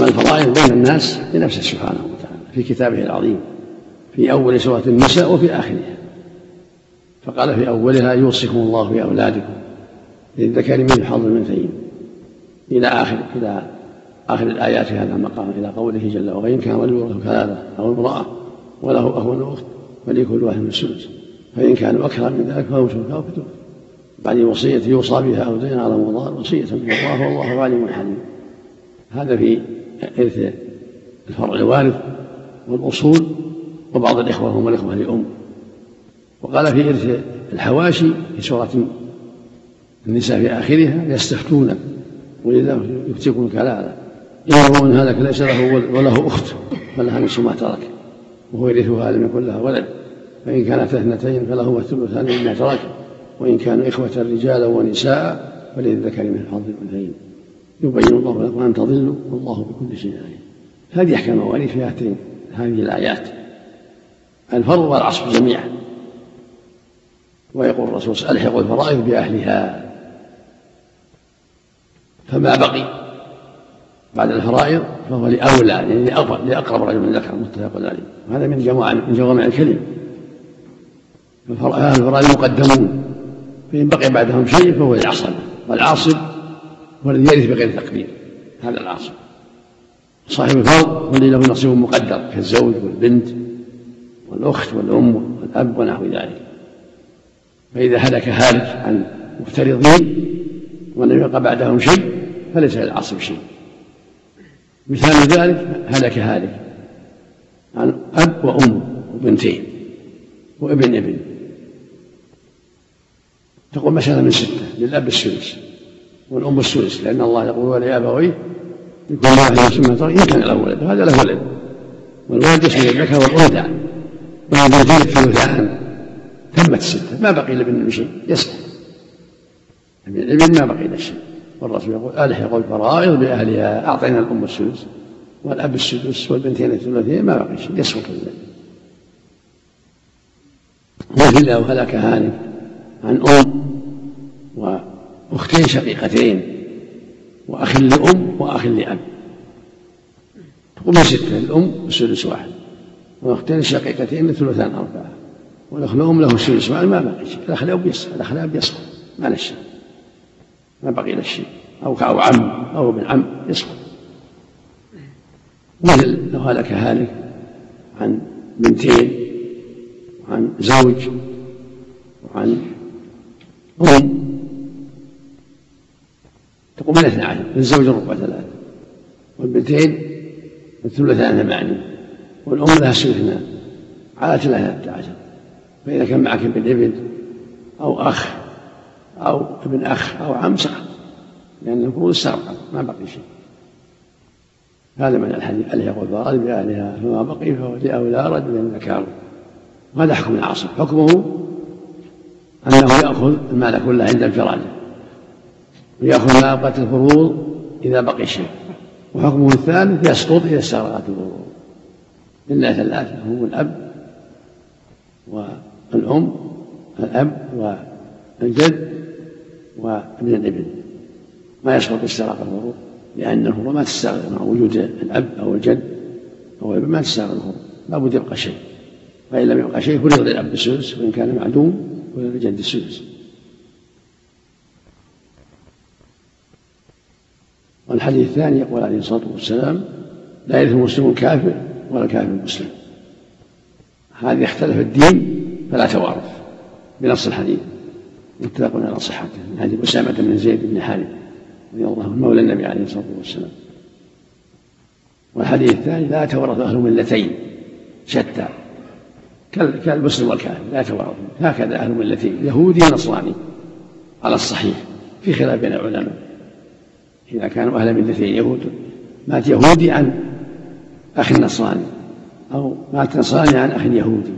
الفرائض بين الناس لنفسه سبحانه وتعالى في كتابه العظيم في أول سورة النساء وفي آخرها، فقال في أولها يوصيكم الله في أولادكم للذكر مثل حظ الأنثيين إلى آخر الآيات في هذا المقام، إلى قوله جل وعلا إن كان رجل له كلالة أو امرأة وله أخ أو أخت فلكل واحد من السدس فإن كانوا أكثر من ذلك فهم شركاء في الثلث بعد وصية يوصى بها أو دين على مضار وصية من الله والله عليم حليم. هذا في إرث الفرع الوارث والأصول وبعض الإخوة هم الإخوة لأم. وقال في إرث الحواشي في سورة النساء في آخرها يستفتونك وإذا يفتيكم الكلالة إنه من هلك ليس له وله أخت فلها نصف ما ترك وهو يرثها لم يكن لها ولد فإن كانت اثنتين فلهما الثلثان مما ترك وإن كانوا إخوة رجالا ونساء فللذكر مثل حظ الأنثيين يبين الله لكم أن تضلوا والله بكل شيء عليم. هذه أحكام المواريث في هذه الآيات الفرض والعصب جميعا. ويقول الرسول ألحقوا الفرائض بأهلها، فما بقي بعد الفرائض فهو لأولى يعني لأقرب رجل من ذكر متفق عليه. وهذا من جوامع الكلم. الفرائض مقدمون فإن بقي بعدهم شيء فهو العصب، والعاصب هو الذي يرث بغير تقدير، هذا العاصب. صاحب الفرض هو الذي له نصيب مقدر كالزوج والبنت والأخت والأم والأب ونحو ذلك. فإذا هلك هالك عن مفترضين ولم يبق بعدهم شيء فليس للعاصب شيء. مثال ذلك هلك هالك عن أب وأم وبنتين وابن ابن، تقول مسألة من 6 للأب السدس والأم السدس لأن الله يقول ولأبويه لكل واحد ثم ترك إن كان له ولد هذا له ولد والولد يشمل الذكر والأنثى والبنتين الثلثان تمت 6 ما بقي لابن شيء يسمع الابن ما بقي له شيء. والرسول يقول ألحقوا الفرائض بأهلها أعطينا الأم السدس والأب السدس والبنتين الثلثين ما بقي شيء يسمع كذلك. وفي الله هلك هالك عن أم وأختين شقيقتين وأخ لأم وأخ لأب تقول من 6 الأم السدس 1 وأختين شقيقتين ثلثان 4 والأخ لأم له السدس 1 ما بقي شيء. الأخ لأب يسقط ما له شيء ما بقي له شيء أو عم أو ابن عم يسقط. مثل لو هلك هالك عن بنتين وعن زوج وعن أم تقوم من 12 للزوج الربع 3 والبنتين الثلثان 8 والأم لها السدس على 13. فإذا كان معك ابن أو أخ أو ابن أخ أو عم سقط لأن الفروض سرقت ما بقي شيء. هذا من الحديث ألحقوا الفرائض بأهلها فما بقي فهو لأولى رجل ذكر. وهذا حكم العاصب حكمه أنه يأخذ المال كله عند انفراده ويأخذ ما أبقت الفروض إذا بقي شيء. وحكمه الثالث يسقط إذا استغرقت الفروض إلا 3 هم الأب والأم الأب والجد وابن الابن ما يسقط استغراق الفروض لأن الفروض ما تستغرق مع وجود الأب أو الجد أو الابن ما تستغرق الفروض لا بد يبقى شيء. فإن لم يبقى شيء فرض للأب السدس وإن كان معدوم وللجد السدس. والحديث الثاني يقول عليه الصلاة والسلام لا يرث المسلم الكافر ولا الكافر المسلم. هذه اختلف الدين فلا توارث بنص الحديث متفق على صحته من حديث أسامة بن زيد بن حارثة رضي الله عنه مولى النبي عليه الصلاة والسلام. والحديث الثاني لا يتورث أهل ملتين شتى كالمسلم والكافر لا يتورثون هكذا أهل ملتين يهودي ونصراني على الصحيح في خلاف بين العلماء. إذا كانوا أهل ملتين يهود مات يهودي عن أخ نصراني أو مات نصراني عن أخ يهودي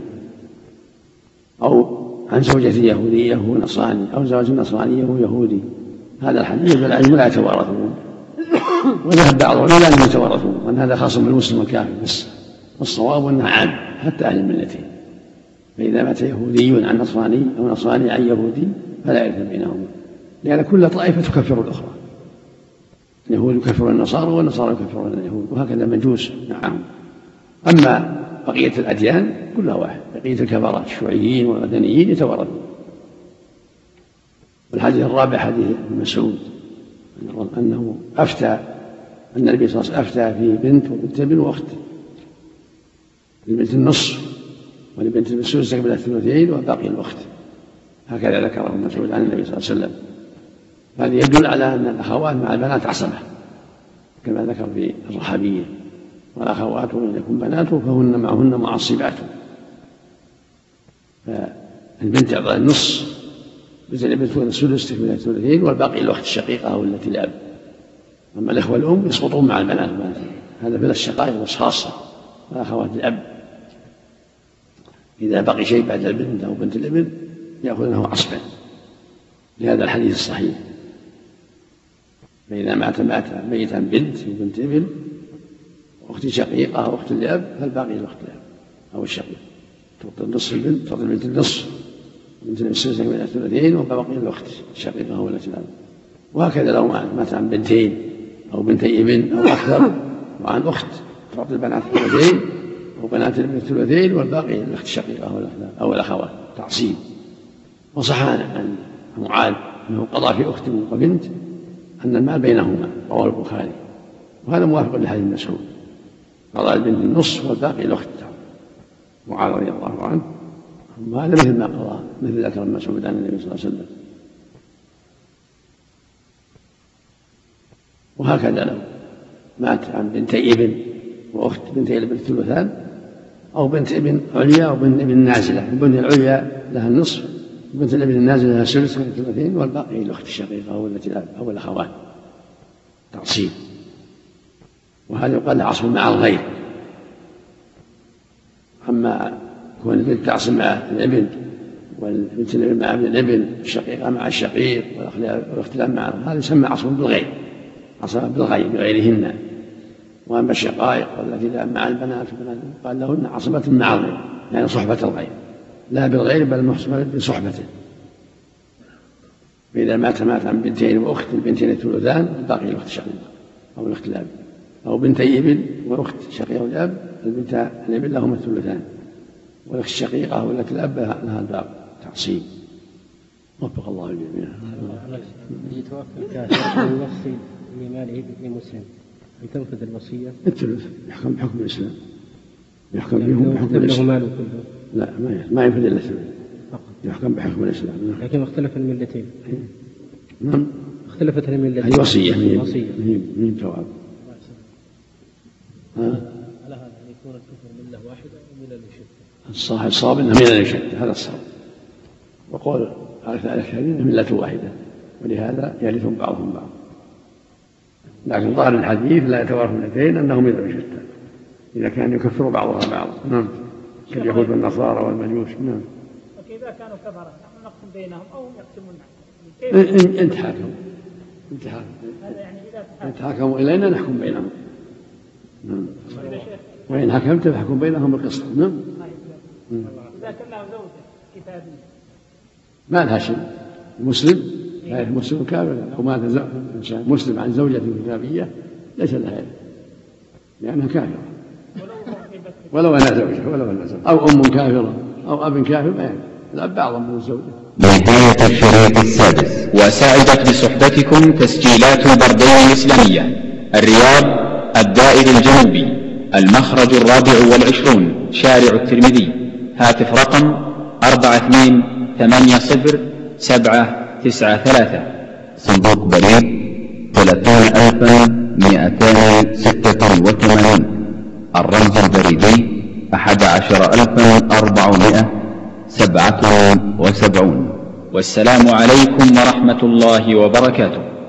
أو عن زوجة يهودية وهو نصراني أو زوج نصرانية وهو يهودي هذا الحديث بالعلم لا يتوارثون. وذهب بعضهم إلى أنهم يتوارثون وأن هذا خاص بالمسلم والكافر بس والصواب أنه عام حتى أهل الملتين. فإذا مات يهودي عن نصراني أو نصراني عن يهودي فلا يرث بينهما لأن كل طائفة تكفر الأخرى اليهود يكفرون النصارى والنصارى يكفرون اليهود، وهكذا المجوس معهم. أما بقية الأديان كلها واحد، بقية الكفرة الشيوعيين والمدنيين يتوردون. والحديث الرابع حديث ابن مسعود أنه أفتى أن النبي صلى الله عليه وسلم أفتى في بنت وبنت ابن وأخت، للبنت النصف ولبنت السدس تكمل الثلثين وباقي الأخت، هكذا ذكره ابن مسعود عن النبي صلى الله عليه وسلم. هذا يدل على أن الأخوات مع البنات عصبة كما ذكر في الرحابية، والأخوات وإن يكن بناته فهن معهن معصبات. فالبنت تعطى النص، بنت الابن تكون السدس تكمل الثلثين والباقي الأخت الشقيقة أو التي لأب. أما الإخوة الأم يسقطون مع البنات، هذا من الشقائق خاصة، والأخوات الأب إذا بقي شيء بعد البنت أو بنت الابن يأخذونه عصبا لهذا الحديث الصحيح. فإذا مات ميتا بنت وبنت ابن وأخت شقيقة أو أخت الأب فالباقي الأخت الأب أو الشقيق، تعطي النصف البنت، تعطي البنت النصف، بنت السدس من الثلثين وباقي الأخت الشقيقة أو التي الأب. وهكذا لو مات عن بنتين أو بنتي ابن أو أكثر وعن أخت تعطي البنات الثلثين وبنات الابن الثلثين والباقي الأخت الشقيقة أو الأخوات تعصيب. وصح عن معاذ أنه قضى في أخت وبنت أن المال بينهما، رواه البخاري، وهذا موافق لحديث مسعود، قضى البنت النصف والباقي الأخت. معاذ رضي الله عنه وهذا مثل ما قضى مثل ذكر مسعود عن النبي صلى الله عليه وسلم. وهكذا لو مات عن بنتي ابن وأخت بنتي الابن الثلثان، أو بنت ابن عليا وبنت ابن نازلة، البنت العليا لها النصف وبنت الابن النازلة لها الثلث من الثلثين والباقي الأخت الشقيقة أو التي الأب أو الأخوات تعصيب. وهذا يقال له عصب مع الغير. أما كون البنت تعصب مع الابن والبنت الابن مع ابن الابن، الشقيقة مع الشقيق والاختلاف مع هذا يسمى عصب بالغير، عصب بالغير بغيرهن. وأما الشقائق والتي مع البنات قال لهن عصبة مع الغير، يعني صحبة الغير لا بالغير بل محسبة بصحبته. فإذا مات عن بنتين وأخت، البنتين الثلثان الباقي الأخت الشقيقة أو الأخت الأب، أو بنتي ابن وأخت شقيقة والأب البنت الابن لهما الثلثان والأخت الشقيقة أو الأخت الأب لها الباقي تعصيب. وفق الله الجميع. يتوفى كافر ويوصي لماله لمسلم لتنفذ الوصية الثلث يحكم بحكم الإسلام، يحكم بهم بحكم الإسلام. ماله كله؟ لا ما ينفذ إلا الثلث، يحكم بحكم الإسلام. لكن اختلف الملتين. نعم اختلفت الملتين. هي وصية من جواب. على هذا أن يكون الكفر ملة واحدة أو ملة شتى؟ الصواب أنها ملة شتى، هذا الصواب. وقول الأكثرين ملة واحدة، ولهذا يرثون بعضهم بعض. لكن ظاهر الحديث لا يتوارث ملتين أنهم ملة شتى إذا كان يكفر بعضها بعضا. نعم كاليهود والنصارى والمجوس. نعم. وإذا كانوا كفرة نقسم بينهم أو يقسمون إن تحاكموا إلينا نحكم بينهم. نعم. وإن حكمت فاحكم بينهم بالقسط. نعم. إذا كان له زوجة كتابية ما لها شيء، مسلم لا مسلم كافر، أو مات مسلم عن زوجة كتابية ليس لها يد لأنها كافرة ولو أنا زوجة ولو أنا زوجة، أو أم كافرة أو أب كافر ما يعني الأب أعظم من الزوجة. نهاية الشريط السادس. وساعدت بصحبتكم تسجيلات البردين الإسلامية، الرياض، الدائري الجنوبي، المخرج 24 شارع الترمذي. هاتف رقم 42807993. صندوق بريد 30286. الرمز البريدي 11477. والسلام عليكم ورحمة الله وبركاته.